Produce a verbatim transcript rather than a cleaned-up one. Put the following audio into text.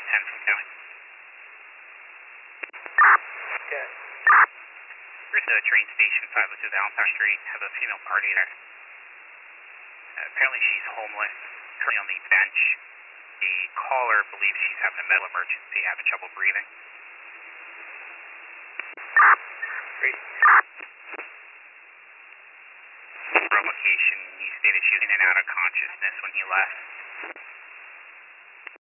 ten from County. Okay. Here's the train station, five oh two Valentine Street. Have a female party there. Uh, apparently she's homeless, currently on the bench. The caller believes she's having a medical emergency, having trouble breathing. Great. From location, he stated she was in and out of consciousness when he left.